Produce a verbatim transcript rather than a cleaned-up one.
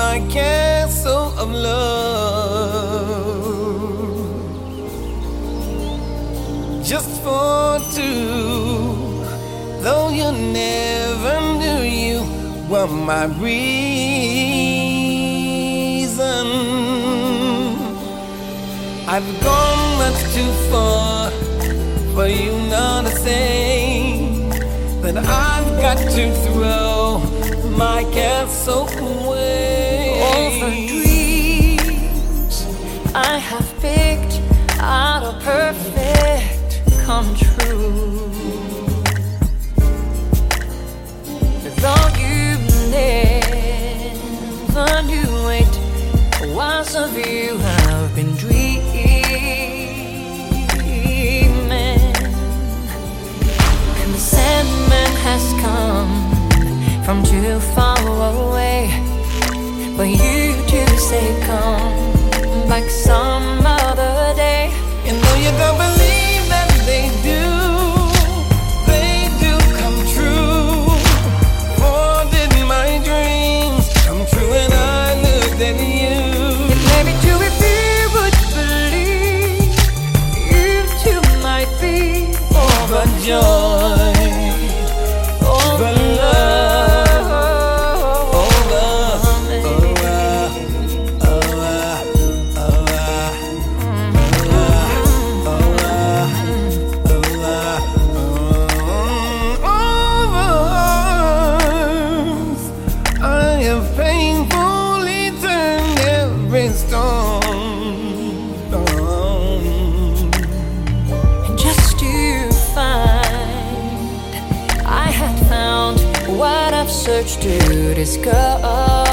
my castle of love, just for two. Though you never knew you were my reason, I've gone much too far for you not to say that I've got to throw my castle away. All the dreams I have picked out of perfect come true. Though you never knew it was of you I've been dreaming, and the Sandman has come from too far away for you to say come back some other day. And though you don't believe that they do, they do come true. For did my dreams come true when I looked at you? It may be true if you would believe, you too might be overjoyed, over love. And just to find I had found what I've searched to discover.